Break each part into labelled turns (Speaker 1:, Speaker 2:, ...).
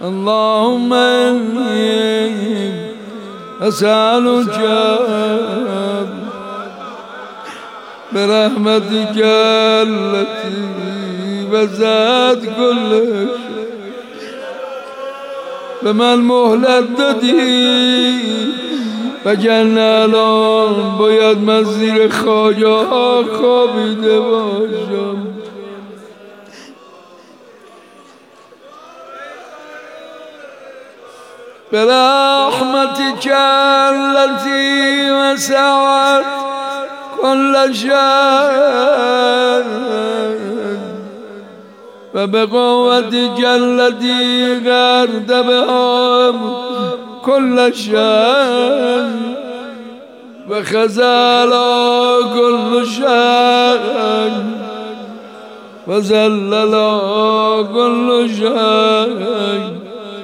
Speaker 1: اللهم إني أسألك برحمتك التي وسعت كل شيء به من مهلت دادی وگرنه الان باید من زیر خاجه ها خوابیده باشم. برحمتك التي وسعت كل شيء وبقوتك التي غرد بها كل شيء وخزل كل شيء وزلل كل شيء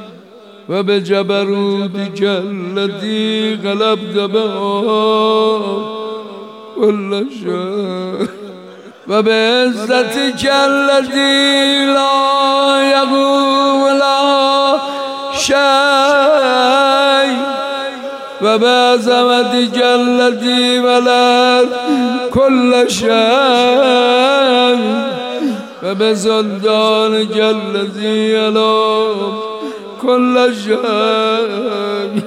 Speaker 1: وبجبروتك التي غلبت بها كل شيء وبعزتك التي لا يقوم لها شيء وبعظمتك التي ملأت كل شيء وبسلطانك الذي يلوم كل شيء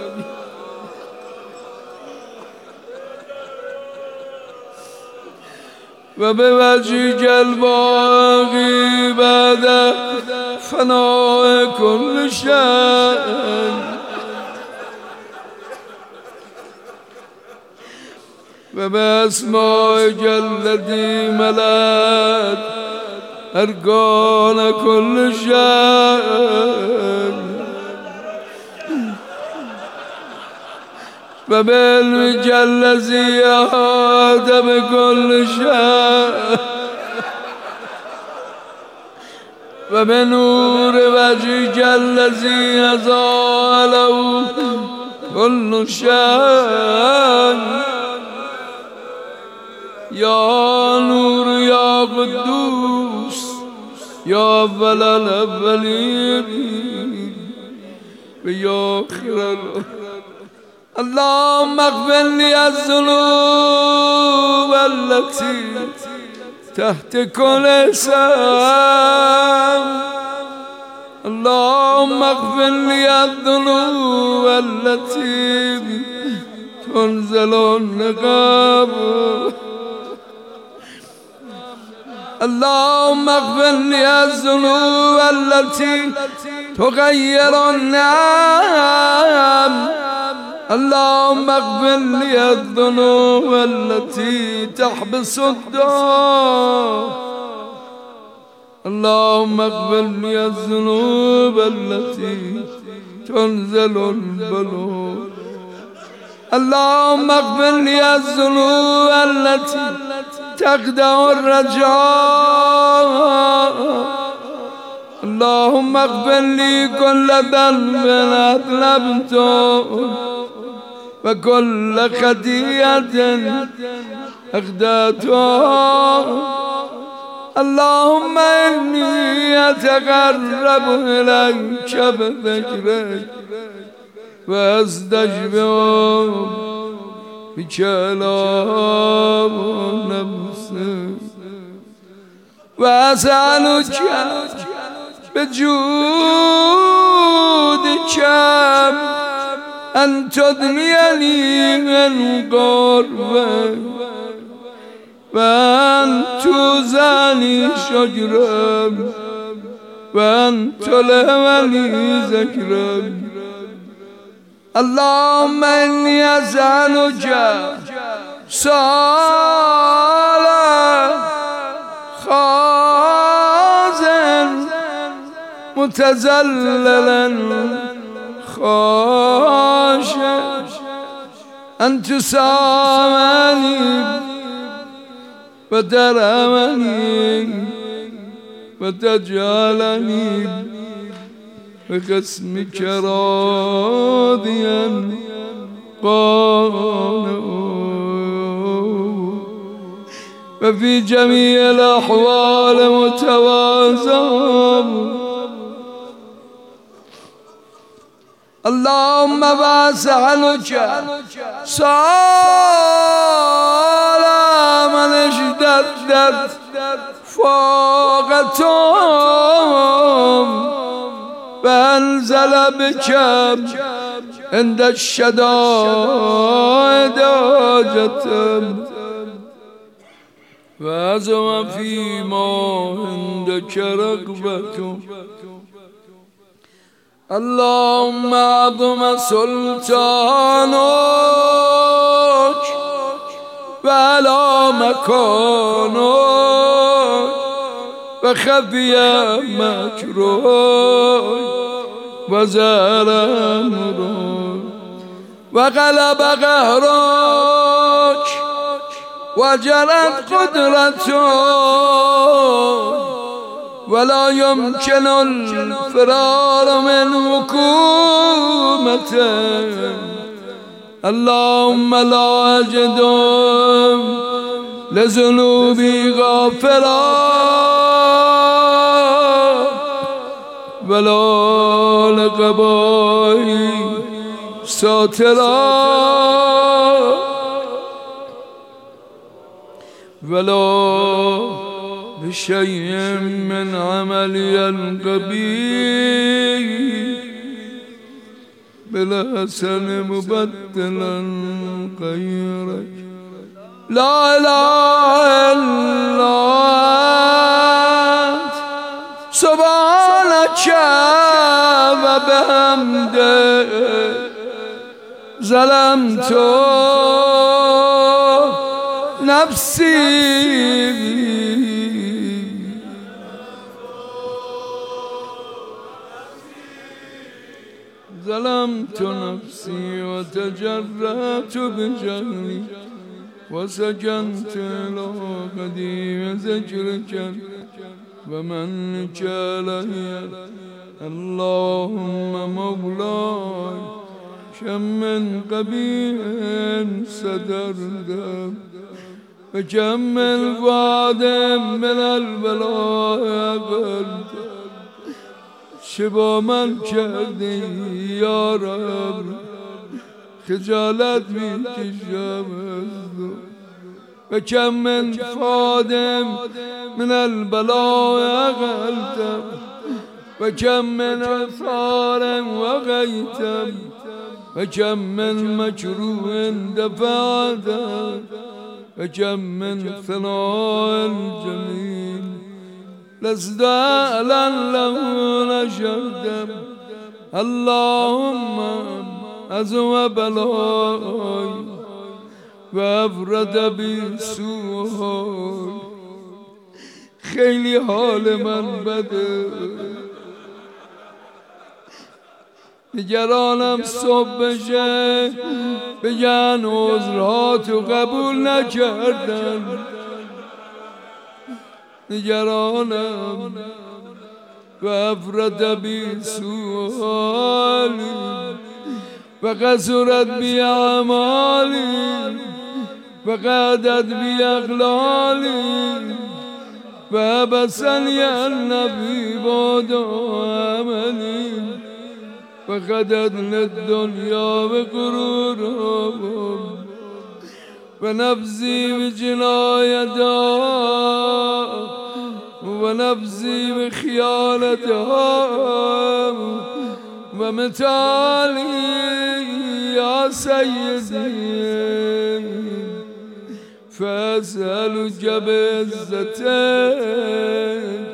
Speaker 1: وبوجهك الباقي بعد فناء كل شيء وبأسمائك التي ملأت أركان كل شيء وبعلمك الذي أحاط بكل شيء وبنور وجهك الذي أضاء له كل شيء يا نور يا قدوس يا أول الأولين ويا آخر اللهم اغفر لي الذنوب التي تحت كل اسم. اللهم اغفر لي الذنوب التي تنزل النقاب. اللهم اغفر لي الذنوب التي تغير النعم. اللهم اغفر لي الذنوب التي تحبس الدار. اللهم اغفر لي الذنوب التي تنزل البلوغ. اللهم اغفر لي الذنوب التي تخدع الرجاء. اللهم اغفر لي كل ذنب أذنبته وكل خطيئة أخطأتها. اللهم إني أتقرب إليك بذكرك وأستشفع بكلام نفسك وأسألك بجودك أن تدنيني من قربك وأن تزاني شجرا وأن تلهمني ذكرا. اللهم إني أسألك صالح خازن متزللا خاشع أن تسامني وترحمني وتجعلني بقسمك راضيا قانعا وفي جميع الأحوال متواضعا اللهم واسألك سؤال من اشتدت فاقتهم فانزل بك عند الشدائد حاجتهم وعزم فيما عندك رغبتهم. اللهم عظم سلطانك وعلى مكانك وخفي مكرك وزال أمرك وغلب قهرك وجرت قدرتك ولا يمكن الفرار من حكومته. اللهم لا أجد لذنوبي غافرا ولا لقبائي ساترا ولا بشيء من عملي القبيح بالحسن مبدلا غيرك. لا إله إلا أنت سبحانك وبحمدك ظلمت نفسي ظلمت نفسي وتجرأت بجهلي وسجنت إلى قديم ذكرك ومنك علي. اللهم مولاي كم من قبيح صدرت وكم من وعد من البلاء قلت شبا من کردی یا رب خجالت میکشم و کم من فادم من البلاء غلتم و کم من اثار و غیتم و کم من مکروه دفعتم و کم من ثناء الجمیل لست أعلن له نشهدم. اللهم عزم بلاي وافرد بسوء. خیلی حال من بده نگرانم صبح بشه بگن عذراتو قبول نکردن. نگرانم و افرد بی سؤالی و قصرت بی اعمالی و قعدت بی اغلالی و بسنی النبی بعد عملی و قدت للدنیا و غرورهم و نفسی بجنایتها و نفسی بخیانتها و متالی یا سیدی فاسألك بعزتك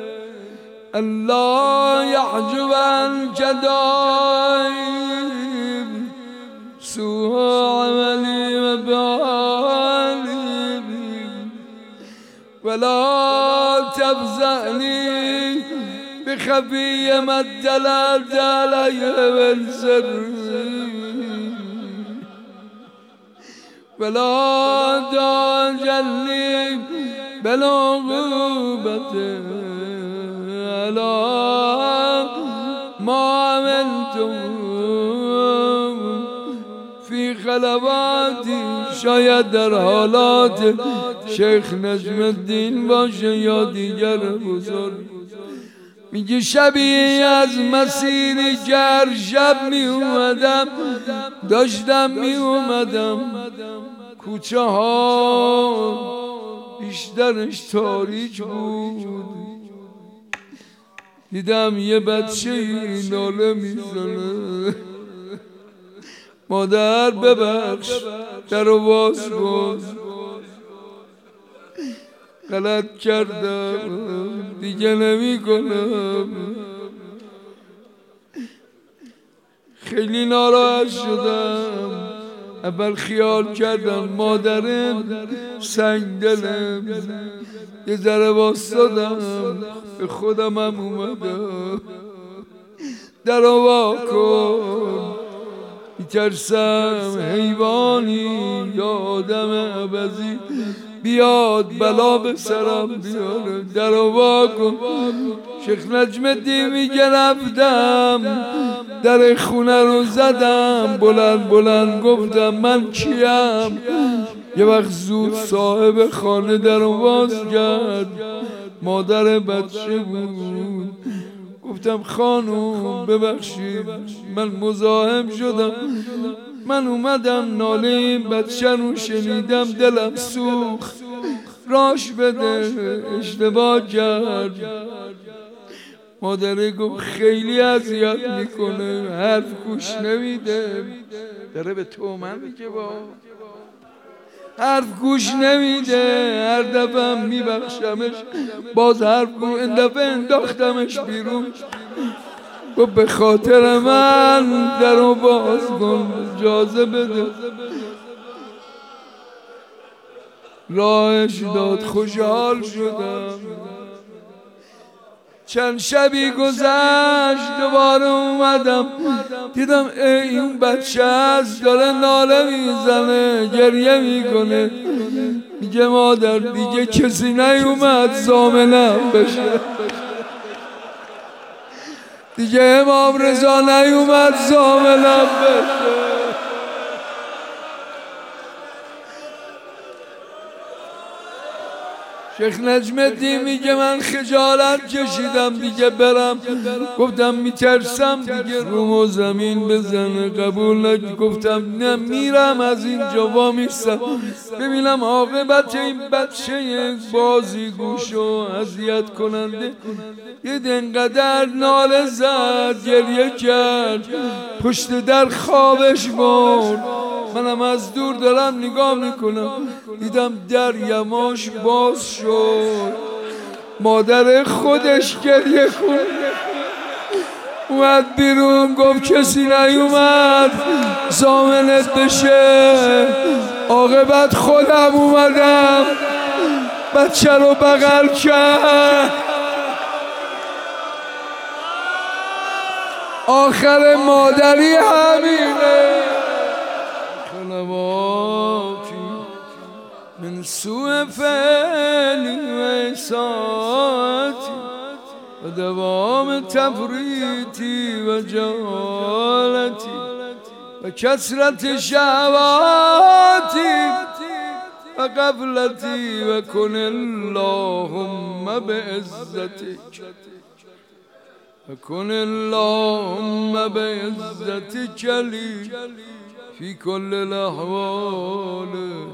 Speaker 1: الله يحجب عنك دائم سوء عملي وبالي ولا تفزعني بخفي ما ادللت علي من سري ولا تعجلني بالعقوبة على ما عملتم في خلواتي. شاید در حالات شیخ نجم الدین باشه یا دیگر بزرگ میگه شبی از مسیر گر شب می اومدم، داشتم می اومدم کوچه ها بیشترش تاریک بود، دیدم یه بچه ناله میزنه مادر ببخش درو باز کن، غلط کردم دیگه نمی کنم. خیلی ناراحت شدم، اول خیال کردم مادرم سنگ دلم، یه ذره واسدادم به خودم هم اومدم درو وا کن، میترسم حیوانی یا آدم عوضی بیاد بلا به سرم بیاره، درو وا کن. شیخ نجم الدین میگه رفتم در خونه رو زدم، بلند بلند گفتم من کیم. یه وقت زود صاحب خانه درو باز کرد، مادر بچه بود. گفتم خانوم ببخشید من مزاحم شدم، من اومدم ناله این بچه رو شنیدم دلم سوخت، راش بده اشتباه کرد. مادره گفت خیلی اذیت میکنه، حرف گوش نمیده، داره به تومن میگه با حرف گوش نمیده، هر دفعه میبخشمش باز حرف گوش، این دفعه انداختمش بیرون. گفت به خاطر من درو باز کن اجازه بده، راهش داد خوشحال شدم. چند شبی گذشت دوباره اومدم، دیدم این بچه هست داره ناله میزنه گریه میکنه، میگه مادر دیگه کسی نیومد ضامنم بشه، دیگه امام رضا نیومد ضامنم بشه. شیخ نجم الدین میگه من خجالت کشیدم دیگه برم، گفتم میترسم دیگه روم و زمین بزنه، قبول نکرد. گفتم نه میرم از اینجا وامیستم ببینم عاقبت این بچه بازی گوش و اذیت کننده. یه دنقدر ناله زد گریه کرد، پشت در خوابش برد. منم از دور دارم نگاه میکنم، دیدم در یماش باز شد، مادر خودش گریه کن اومد بیرون، گفت کسی نیومد ضامنت بشه، عاقبت خودم اومدم بچه رو بغل کرد. آخر مادری همینه. خلواتی من سوء فعلی و اساءتی و دوام تفریطی و جهالتی و کثرت شهواتی و غفلتی و کن اللهم بعزتک و کن اللهم بعزتک لی فی کل الاحوال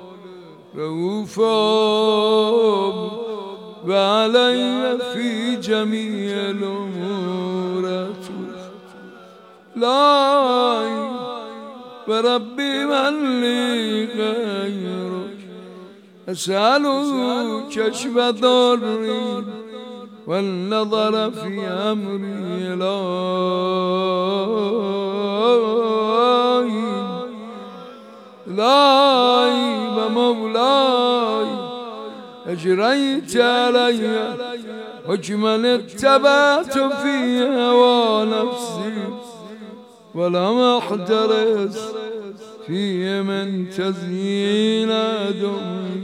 Speaker 1: رؤوفا و علی فی جمیع الامور لا و ربی من لی غیرک اسألک کشف ضری والنظر فی امری الهی و مولاي اجریت علی حکما اتبعت فی هوی نفسی ولم احترس فی من تزیین عدوی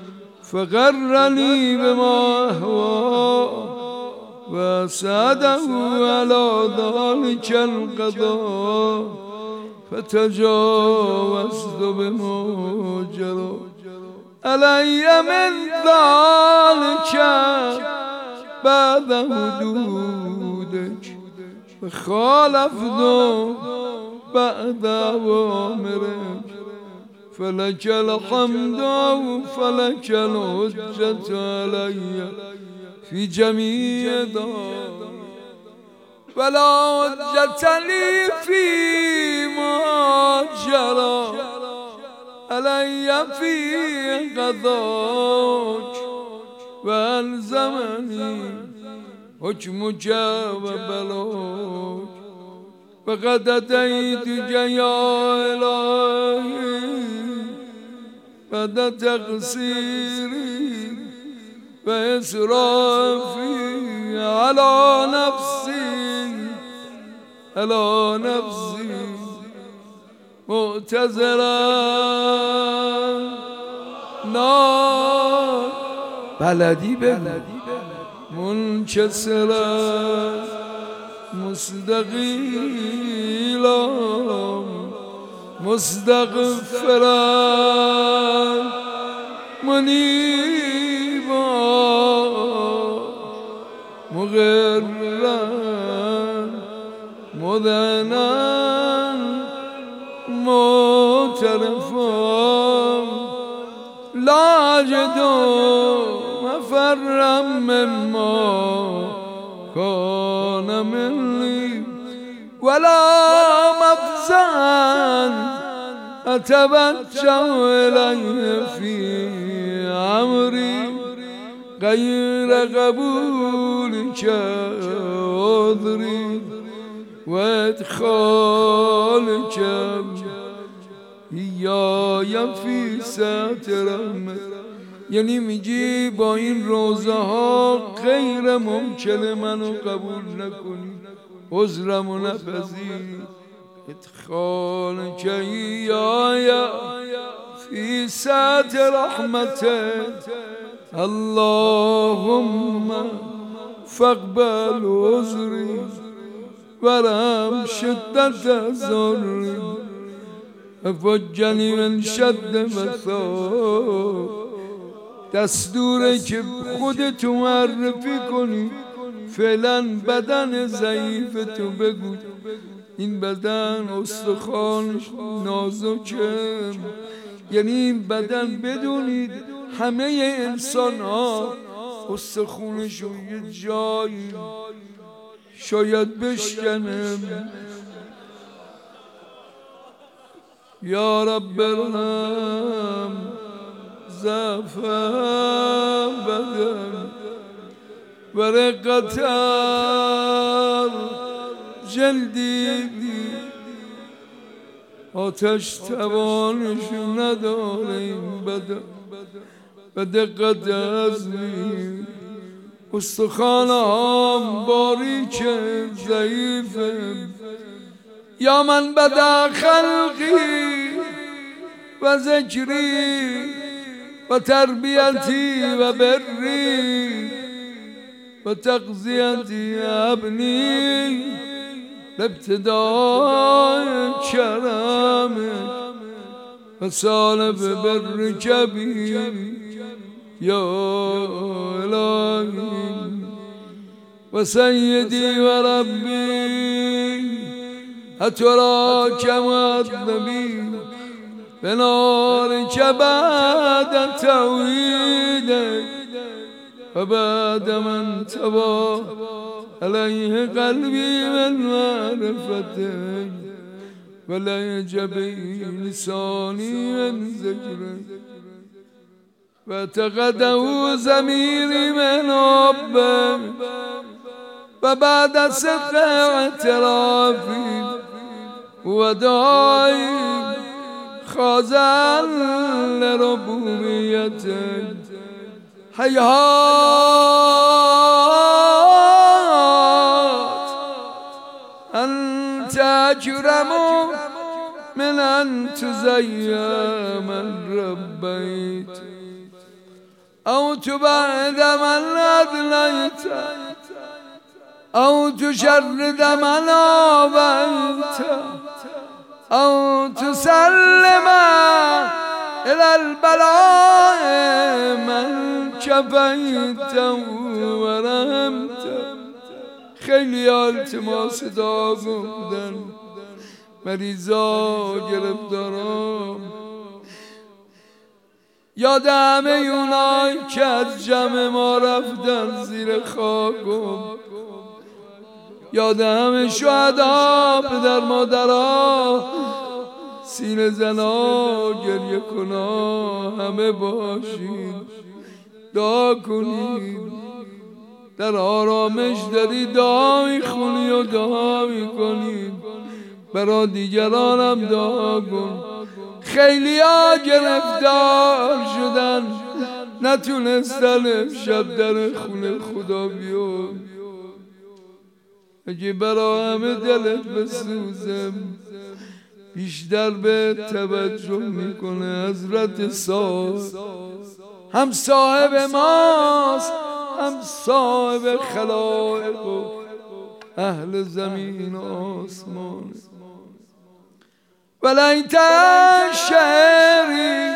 Speaker 1: فغرنی بما اهوی و سعده علی ذلک القضاء فتجاوزت بمجرى علی من ذلك بعد حدودك وخالفت بعد أوامرك فلك الحمد فلك الحجة علي في جميع دار ولا حجة لي فيما جرى علي في قضاك والزمني حكمك وبلاك فقد أتيتك يا إلهي بعد تقصيري وإسرافي على نفسي معتذرا نار بلدی منكسرا مستقيلا مستغفرا منيبا مغرا مذنا معترفا لا أجد مفرا مما كان مني ولا مفزعا أتوجه إليه في أمري غير قبولك عذري وادخالك إياي في ساعة رحمت. یعنی میگی با این روزه ها غیر ممکنه منو قبول نکنی، عذرمو نپذیری. ادخال که ایای فی ساعة رحمتت اللهم فاقبل عذری ورحم شدت ضری وفجنی من شد وثاق. دستوره که خودتو معرفی کنی، فعلا بدن ضعیفتو بگو. این بدن استخوانش نازکه، یعنی این بدن بدونید همه انسان ها استخونشون یه جایی شاید بشکنه. یا رب ارحم ضعف بدن و رقتر جلدی، آتش توانشون نداره این بدن و دقت عزمی. استخوانم باریکه ضعیفه. یا من بدا خلقی و ذکری و تربیتی و بری و تغذیتی ابنی ابتداء کرمک و سالف بر کبیر یا الهی و سیدی و ربی اترا کمذبی بنارک بعد توحیدک و بعد من تبا علیه قلبی من معرفتک و لیجبی لسانی من ذکرک و تقده ضمیری من حبک و بعد صدق اعترافی و دعایی خاضعا لربوبیتک. حیات انت اکرم من ان تزیع من ربیت او تبعد من ادلیت او تشرد من آویت او تسلم الى البلاء من کفیت و رحمت. خیلی التماس دعا بودن، مریضا گرفتارام، یاد همه اونایی که از جمع ما رفتن زیر خاکم، یاد همه شهدا پدر مادرها، سینه زنا گریه کنا، همه باشید دعا کنید. در آرامش داری دعا میخونی و دعا میکنی، برا دیگرانم دعا کن. خیلی ها گرفتار شدن، نتونستن امشب در خونه خدا بیان. اگه برا همه دلت بسوزم، بیشتر به توجه میکنه حضرت صاحب. هم صاحب ماست، هم صاحب خلائق و اهل زمین و آسمان. ولیت شعری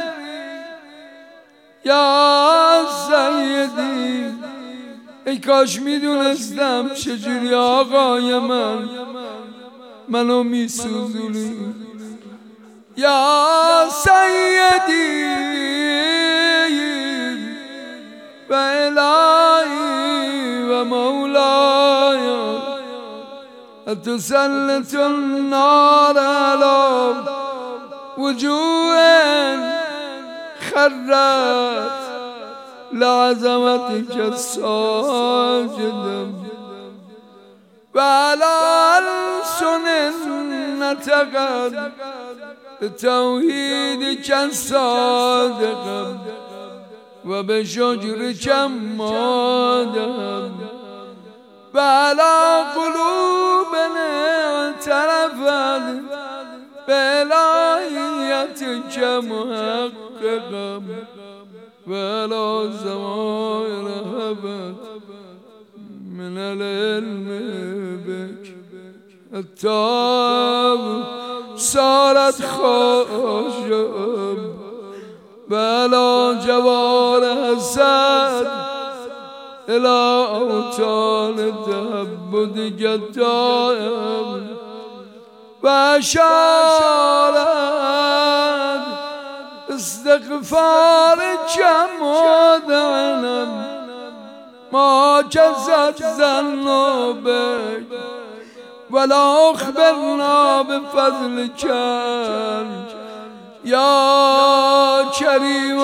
Speaker 1: یا سیدی، ای کاش میدونستم چجوری آقای منو میسوزونی. یا سیدی و الهی و مولای، تسلط النار على وجوه خرت لعظمتك ساجدا، وعلى ألسن نطقت بتوحيدك صادقا، وبشجرك مادا، وعلى قلوبنا اعترفت بإلهيتك محققا، وعلى الزمائر هبت من العلم بك التاب صارت خاشعا، وعلى جوار حسد إلى أوطان تعبدك الدائم، وأشارت استغفارك مودعنا ما جزت ظن بك، ولا أخبرنا بفضلك يا كريم.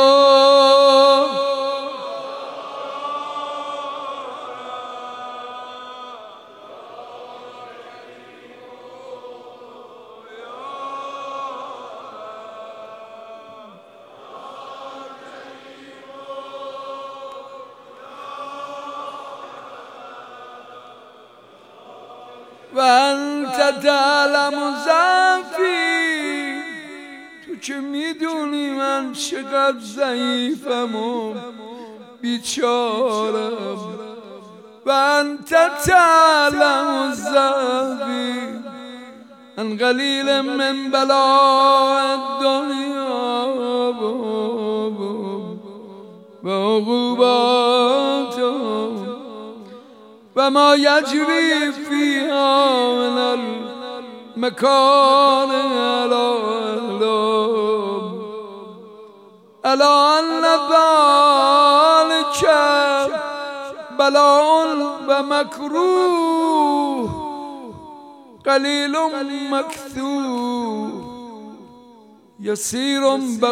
Speaker 1: و انت تعلم ضعفی، تو که میدونی من چقدر ضعیفم و بیچارم. و انت تعلم ضعفی ان قلیل من بلاء الدنیا و عقوباتها و ما یجری فیها من المکان الالم، الا ان ذلك بلاء و مکروه قلیل مکثور یسیر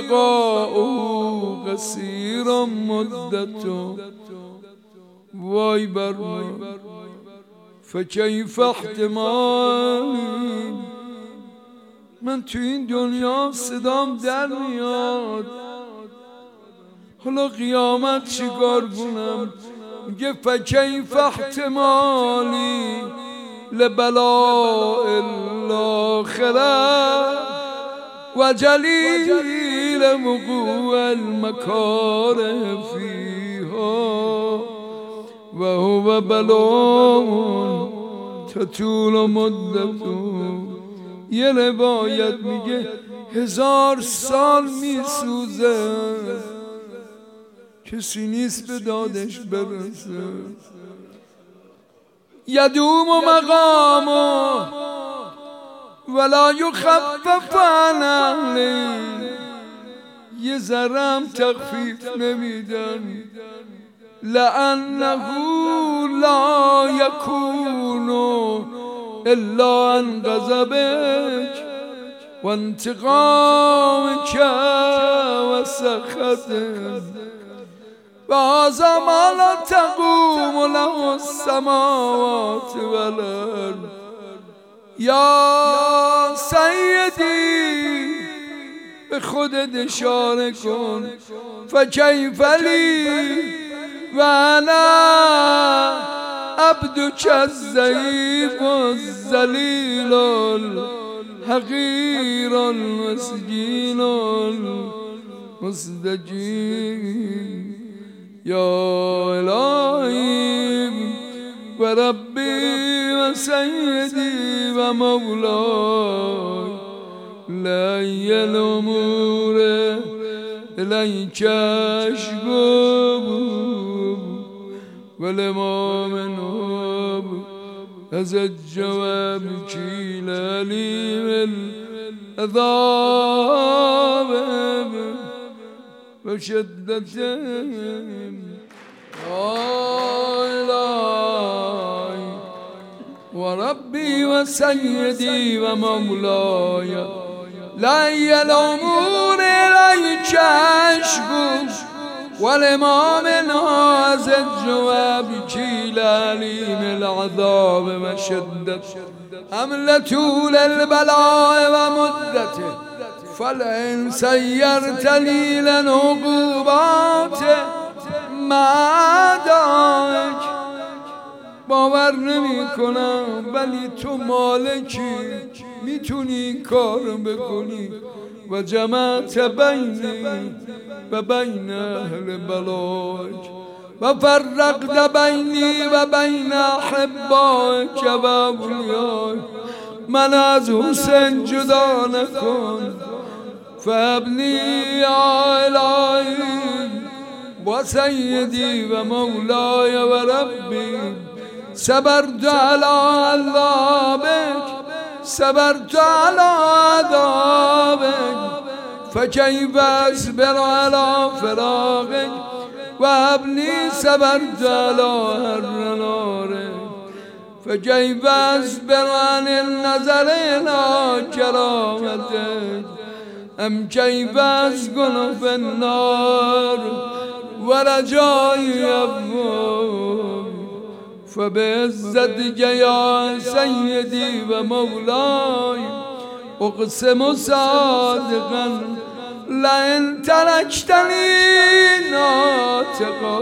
Speaker 1: بقاؤه قصیر مدته. وای بر من فکیف احتمالی، من تو این دنیا صدام در میاد، حالا قیامت چیکار کنم؟ میگه فکیف احتمالی لبلاء الاخره و جلیل وقوع المکاره فیها و هو بلاء تطول مدته. یه روایت میگه 1000 سال میسوزه کسی نیست به دادش برسه. یدوم و مقام ولا یخفف عن اهله، یه ذرم تخفیف نمیدن. لأنه لا یکون الا عن غضبک و انتقامک و سخطک، و هذا ما لا تقوم له السماوات والارض. یا سیدی به خودت اشاره کن. فکیف لی و انا عبدک الضعیف الذلیل الحقیر المسکین المستجیب. یا الهی و ربی و سیدی و مولای، لی الامور الیک اشکو و لما منه از الجواب کیل علیم العذاب و شدتهم. و ربی و سیدی و مولاي، لی الامور الیک اشکو و لما منها از الجواب کیل علیم العذاب و شدت حمل طول البلاء و مدته. فلئن سیرت لی للعقوبات معداک. باور نمی کنم ولی تو مالکی میتونی این کار بکنی. و جمعت بینی و بین اهل بلایک و فرقت بینی و بین احبایک و اولیایک. من از حسین جدا نکن. فابنی یا الهی و سیدی و مولاي و ربی، صبرت علی عذابک، صبرت علی عذابک، فکیف اصبر علی فراقک و ابنی صبرت علی حر نارک، فکیف اصبر عن النظر الی کرامتک، ام کیف اسکن فی النار و رجای ابواب. فبعزتک یا سیدی و مولاي اقسم صادقا لئن ترکتنی ناطقا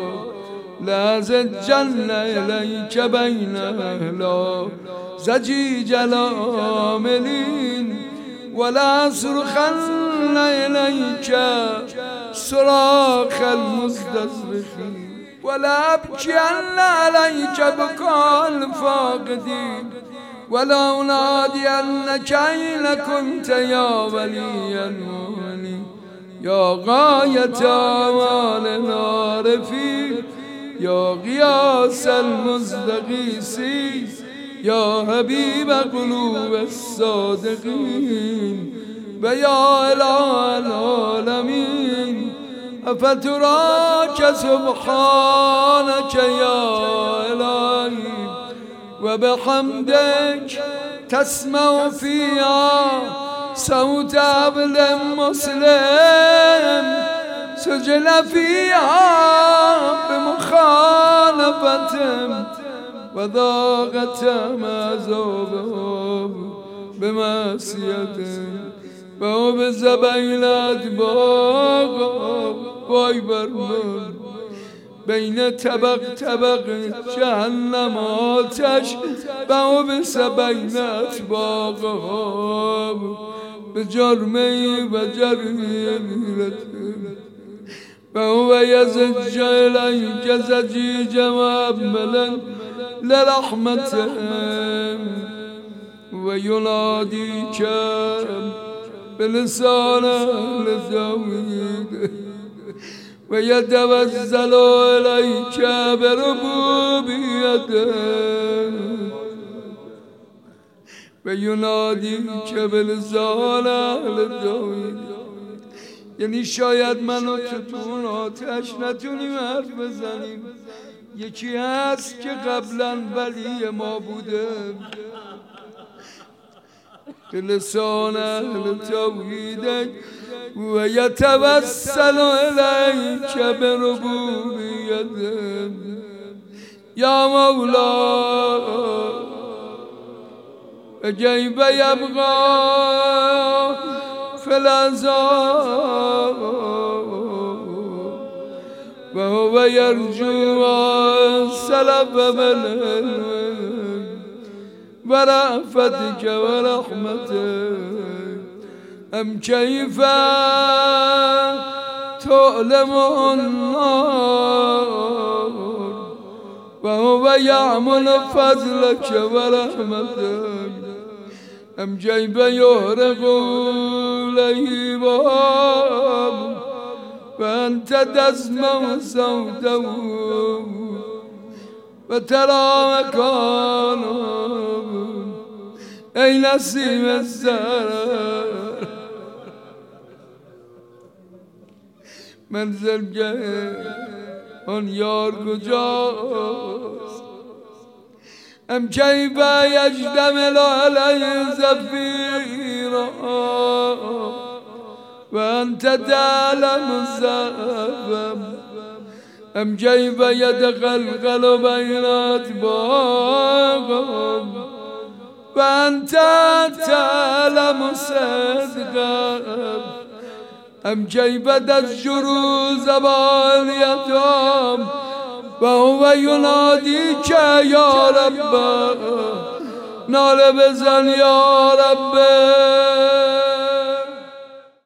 Speaker 1: لازجن الیک بین اهلا زجیج العاملین ولا صرخن الیک صراخ المستصرخین ولا ابکین علیک بکا الفاقدین ولا انادینک این کنت یا ولی الولی یا غایت آمال عارفین یا غیاث المستغیثین یا حبیب قلوب الصادقین و یا اله العالمین. افتراک سبحانک یا الهی و بحمدک تسمع فیها صوت عبد مسلم سجل فیها بمخالفتهم و ضاقتهم عذابهم بمعصیتهم و او به زبیلت باقا وای بر من بین طبق جهنم آتش و او به زبیلت باقا به جرمی و جریمت و او یزج الیک زجیج معملا لرحمتهم و ینادیک بلسان اهل توحید و یتوسل الیک بربوبیته و ینادیک بلسان اهل توحید. یعنی شاید من و تو آتش نتونیم حرف بزنیم، یکی هست که قبلا ولی ما بوده، لسان اهل توحید و یتوسل الیک بربوبیته یا مولا کیف یبقی فی العذاب و هو یرجو السلف بالعلم و رأفتک و رحمتک ام کیف تعلم النار و هو یعمل فضلک و رحمتک ام کیف یحرق لهیبا و انت تسمع صوته و ترى مکانه ای نسیم السحر منزلگه آن یار کجاست ام کیف یجتمع علیه زفیرا و انت تعلم السبب ام کیف یتقلقل بین اطباقهم و انت تعلم صدقهم ام کیف تزجر زبان الیتام و هو ینادیک یا رب، ناله بزن یا رب.